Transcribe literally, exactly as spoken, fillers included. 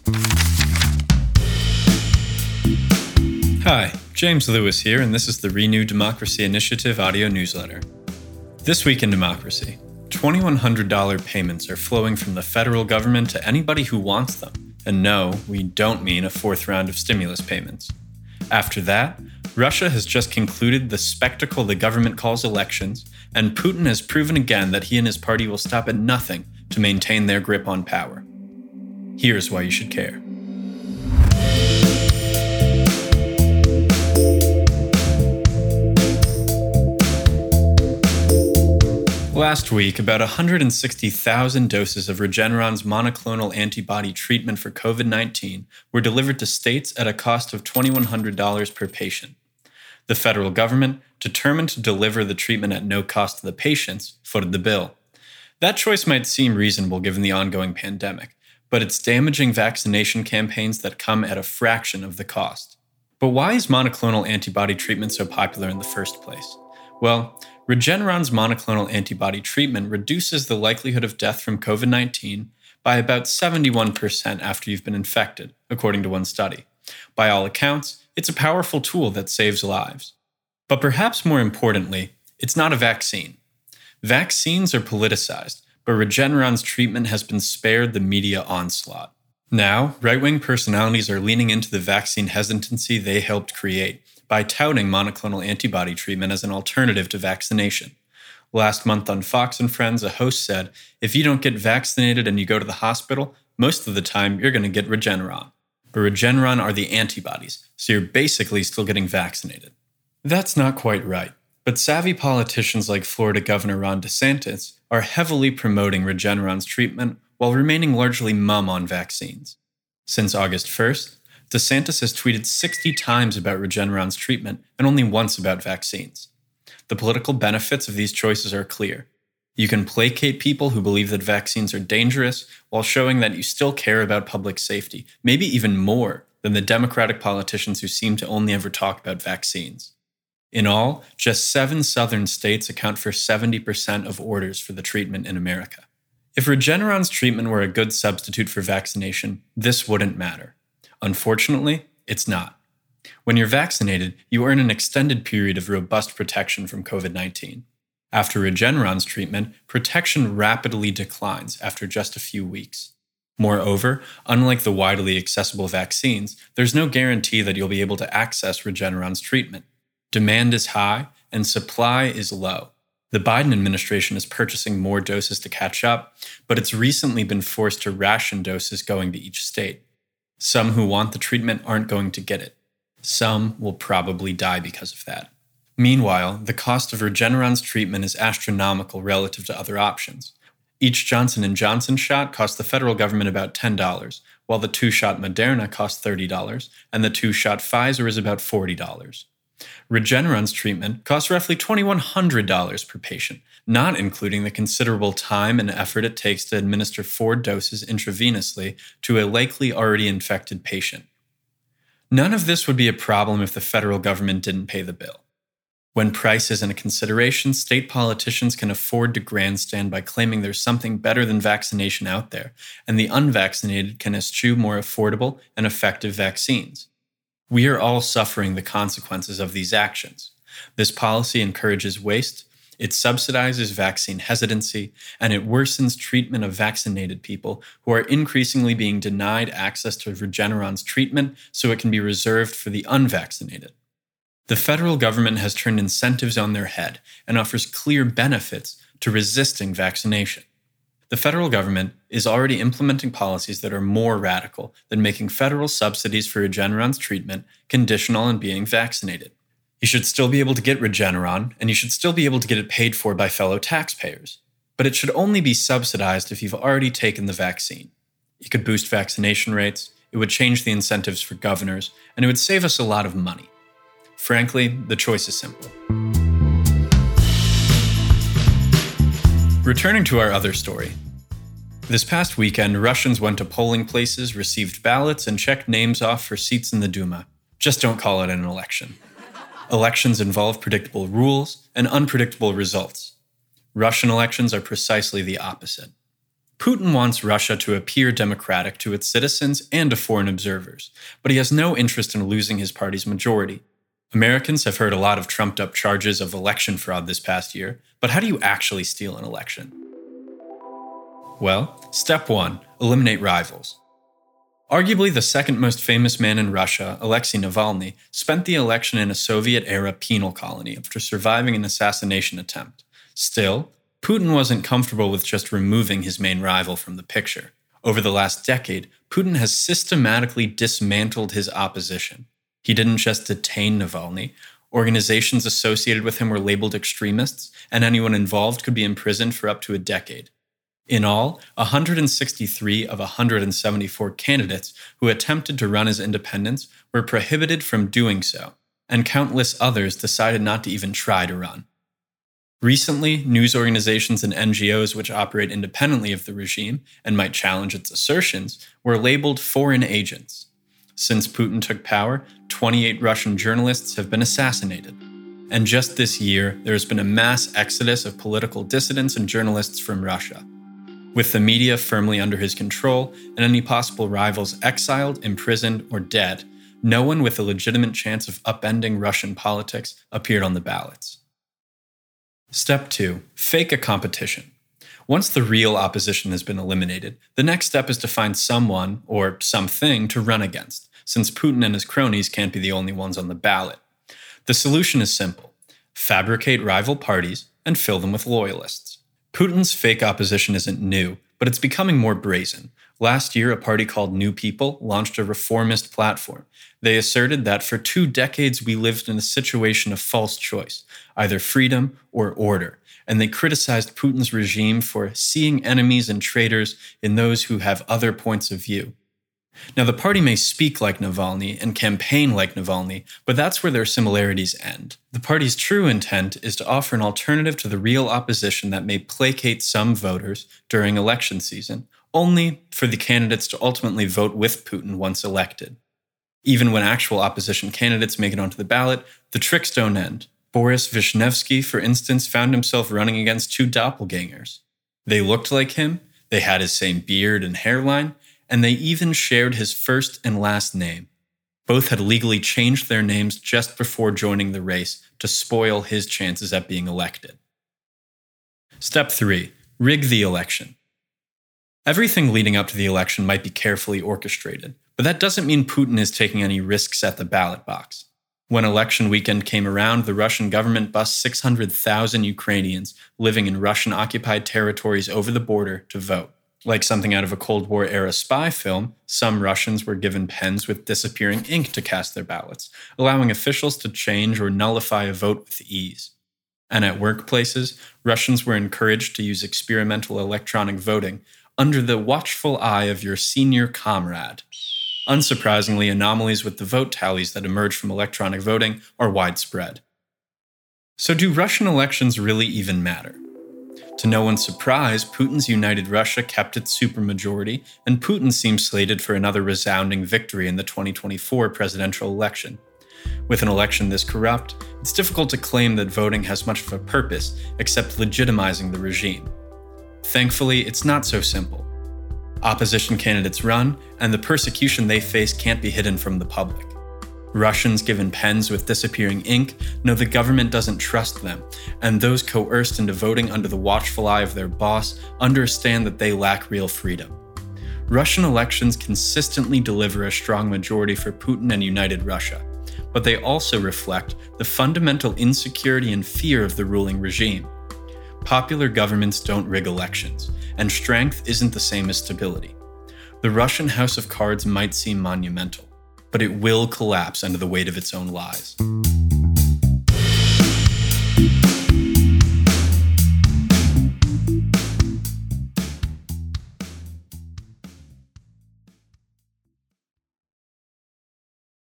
Hi, James Lewis here, and this is the Renew Democracy Initiative audio newsletter. This week in democracy, two thousand one hundred dollars payments are flowing from the federal government to anybody who wants them. And no, we don't mean a fourth round of stimulus payments. After that, Russia has just concluded the spectacle the government calls elections, and Putin has proven again that he and his party will stop at nothing to maintain their grip on power. Here's why you should care. Last week, about one hundred sixty thousand doses of Regeneron's monoclonal antibody treatment for covid nineteen were delivered to states at a cost of two thousand one hundred dollars per patient. The federal government, determined to deliver the treatment at no cost to the patients, footed the bill. That choice might seem reasonable given the ongoing pandemic, but it's damaging vaccination campaigns that come at a fraction of the cost. But why is monoclonal antibody treatment so popular in the first place? Well, Regeneron's monoclonal antibody treatment reduces the likelihood of death from covid nineteen by about seventy-one percent after you've been infected, according to one study. By all accounts, it's a powerful tool that saves lives. But perhaps more importantly, it's not a vaccine. Vaccines are politicized, but Regeneron's treatment has been spared the media onslaught. Now, right-wing personalities are leaning into the vaccine hesitancy they helped create by touting monoclonal antibody treatment as an alternative to vaccination. Last month on Fox and Friends, a host said, if you don't get vaccinated and you go to the hospital, most of the time you're going to get Regeneron. But Regeneron are the antibodies, so you're basically still getting vaccinated. That's not quite right, but savvy politicians like Florida Governor Ron DeSantis are heavily promoting Regeneron's treatment while remaining largely mum on vaccines. Since August first, DeSantis has tweeted sixty times about Regeneron's treatment and only once about vaccines. The political benefits of these choices are clear. You can placate people who believe that vaccines are dangerous while showing that you still care about public safety, maybe even more than the Democratic politicians who seem to only ever talk about vaccines. In all, just seven southern states account for seventy percent of orders for the treatment in America. If Regeneron's treatment were a good substitute for vaccination, this wouldn't matter. Unfortunately, it's not. When you're vaccinated, you earn an extended period of robust protection from covid nineteen. After Regeneron's treatment, protection rapidly declines after just a few weeks. Moreover, unlike the widely accessible vaccines, there's no guarantee that you'll be able to access Regeneron's treatment. Demand is high, and supply is low. The Biden administration is purchasing more doses to catch up, but it's recently been forced to ration doses going to each state. Some who want the treatment aren't going to get it. Some will probably die because of that. Meanwhile, the cost of Regeneron's treatment is astronomical relative to other options. Each Johnson and Johnson shot cost the federal government about ten dollars, while the two-shot Moderna cost thirty dollars, and the two-shot Pfizer is about forty dollars. Regeneron's treatment costs roughly two thousand one hundred dollars per patient, not including the considerable time and effort it takes to administer four doses intravenously to a likely already infected patient. None of this would be a problem if the federal government didn't pay the bill. When price isn't a consideration, state politicians can afford to grandstand by claiming there's something better than vaccination out there, and the unvaccinated can eschew more affordable and effective vaccines. We are all suffering the consequences of these actions. This policy encourages waste, it subsidizes vaccine hesitancy, and it worsens treatment of vaccinated people who are increasingly being denied access to Regeneron's treatment so it can be reserved for the unvaccinated. The federal government has turned incentives on their head and offers clear benefits to resisting vaccination. The federal government is already implementing policies that are more radical than making federal subsidies for Regeneron's treatment conditional on being vaccinated. You should still be able to get Regeneron, and you should still be able to get it paid for by fellow taxpayers. But it should only be subsidized if you've already taken the vaccine. It could boost vaccination rates, it would change the incentives for governors, and it would save us a lot of money. Frankly, the choice is simple. Returning to our other story. This past weekend, Russians went to polling places, received ballots, and checked names off for seats in the Duma. Just don't call it an election. Elections involve predictable rules and unpredictable results. Russian elections are precisely the opposite. Putin wants Russia to appear democratic to its citizens and to foreign observers, but he has no interest in losing his party's majority. Americans have heard a lot of trumped-up charges of election fraud this past year, but how do you actually steal an election? Well, step one, eliminate rivals. Arguably the second most famous man in Russia, Alexei Navalny, spent the election in a Soviet-era penal colony after surviving an assassination attempt. Still, Putin wasn't comfortable with just removing his main rival from the picture. Over the last decade, Putin has systematically dismantled his opposition. He didn't just detain Navalny. Organizations associated with him were labeled extremists, and anyone involved could be imprisoned for up to a decade. In all, one hundred sixty-three of one hundred seventy-four candidates who attempted to run as independents were prohibited from doing so, and countless others decided not to even try to run. Recently, news organizations and N G Os which operate independently of the regime and might challenge its assertions were labeled foreign agents. Since Putin took power, twenty-eight Russian journalists have been assassinated. And just this year, there has been a mass exodus of political dissidents and journalists from Russia. With the media firmly under his control and any possible rivals exiled, imprisoned, or dead, no one with a legitimate chance of upending Russian politics appeared on the ballots. Step two, fake a competition. Once the real opposition has been eliminated, the next step is to find someone, or something, to run against, since Putin and his cronies can't be the only ones on the ballot. The solution is simple. Fabricate rival parties and fill them with loyalists. Putin's fake opposition isn't new, but it's becoming more brazen. Last year, a party called New People launched a reformist platform. They asserted that for two decades we lived in a situation of false choice, either freedom or order, and they criticized Putin's regime for seeing enemies and traitors in those who have other points of view. Now, the party may speak like Navalny and campaign like Navalny, but that's where their similarities end. The party's true intent is to offer an alternative to the real opposition that may placate some voters during election season, only for the candidates to ultimately vote with Putin once elected. Even when actual opposition candidates make it onto the ballot, the tricks don't end. Boris Vishnevsky, for instance, found himself running against two doppelgangers. They looked like him, they had his same beard and hairline, and they even shared his first and last name. Both had legally changed their names just before joining the race to spoil his chances at being elected. Step three, rig the election. Everything leading up to the election might be carefully orchestrated, but that doesn't mean Putin is taking any risks at the ballot box. When election weekend came around, the Russian government bussed six hundred thousand Ukrainians living in Russian-occupied territories over the border to vote. Like something out of a Cold War-era spy film, some Russians were given pens with disappearing ink to cast their ballots, allowing officials to change or nullify a vote with ease. And at workplaces, Russians were encouraged to use experimental electronic voting under the watchful eye of your senior comrade. Unsurprisingly, anomalies with the vote tallies that emerge from electronic voting are widespread. So do Russian elections really even matter? To no one's surprise, Putin's united Russia kept its supermajority, and Putin seems slated for another resounding victory in the twenty twenty-four presidential election. With an election this corrupt, it's difficult to claim that voting has much of a purpose except legitimizing the regime. Thankfully, it's not so simple. Opposition candidates run, and the persecution they face can't be hidden from the public. Russians given pens with disappearing ink know the government doesn't trust them, and those coerced into voting under the watchful eye of their boss understand that they lack real freedom. Russian elections consistently deliver a strong majority for Putin and united Russia, but they also reflect the fundamental insecurity and fear of the ruling regime. Popular governments don't rig elections, and strength isn't the same as stability. The Russian house of cards might seem monumental, but it will collapse under the weight of its own lies.